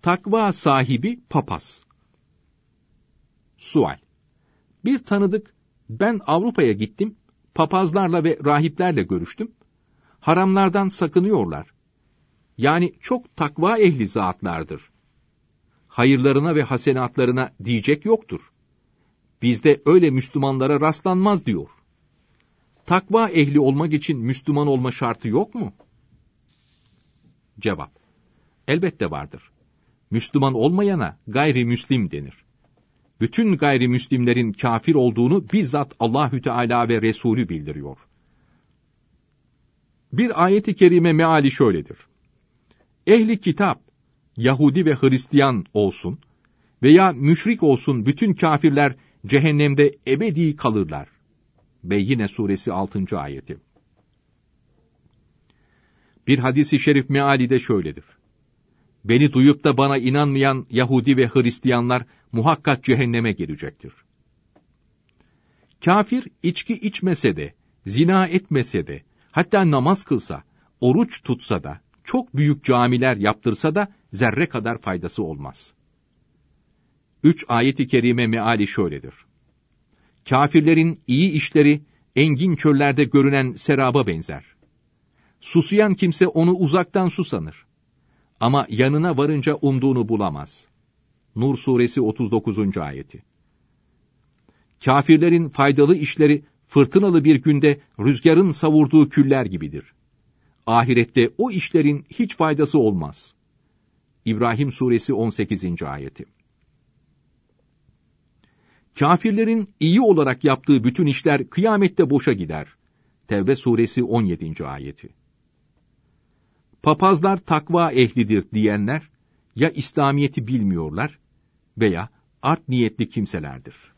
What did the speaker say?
Takva sahibi papaz. Sual: Bir tanıdık, ben Avrupa'ya gittim, papazlarla ve rahiplerle görüştüm, haramlardan sakınıyorlar. Yani çok takva ehli zatlardır. Hayırlarına ve hasenatlarına diyecek yoktur. Bizde öyle Müslümanlara rastlanmaz diyor. Takva ehli olmak için Müslüman olma şartı yok mu? Cevap: Elbette vardır. Müslüman olmayana gayrimüslim denir. Bütün gayrimüslimlerin kafir olduğunu bizzat Allahü Teala ve Resulü bildiriyor. Bir ayet-i kerime meali şöyledir: Ehli kitap, Yahudi ve Hristiyan olsun veya müşrik olsun bütün kafirler cehennemde ebedi kalırlar. Beyyine suresi 6. ayeti. Bir hadis-i şerif meali de şöyledir: Beni duyup da bana inanmayan Yahudi ve Hristiyanlar muhakkak cehenneme girecektir. Kafir içki içmese de, zina etmese de, hatta namaz kılsa, oruç tutsa da, çok büyük camiler yaptırsa da zerre kadar faydası olmaz. 3 ayet-i kerime meali şöyledir: Kafirlerin iyi işleri engin çöllerde görünen seraba benzer. Susayan kimse onu uzaktan su sanır. Ama yanına varınca umduğunu bulamaz. Nur suresi 39. ayeti. Kafirlerin faydalı işleri fırtınalı bir günde rüzgarın savurduğu küller gibidir. Ahirette o işlerin hiç faydası olmaz. İbrahim suresi 18. ayeti. Kafirlerin iyi olarak yaptığı bütün işler kıyamette boşa gider. Tevbe suresi 17. ayeti. Papazlar takva ehlidir diyenler, ya İslamiyet'i bilmiyorlar veya art niyetli kimselerdir.